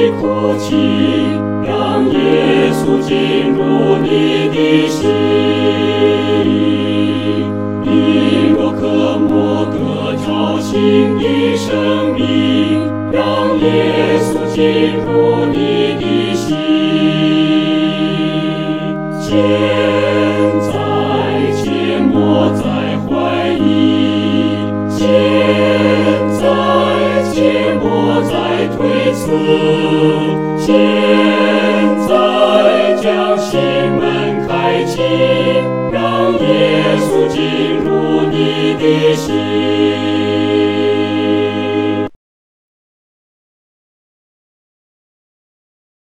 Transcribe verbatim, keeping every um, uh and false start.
哭泣，让耶稣进入你的心。你若渴慕得着新的生命，让耶稣进入你的心。现在切莫再怀疑，现在切莫再推辞，现在将心门开启，让耶稣进入你的心。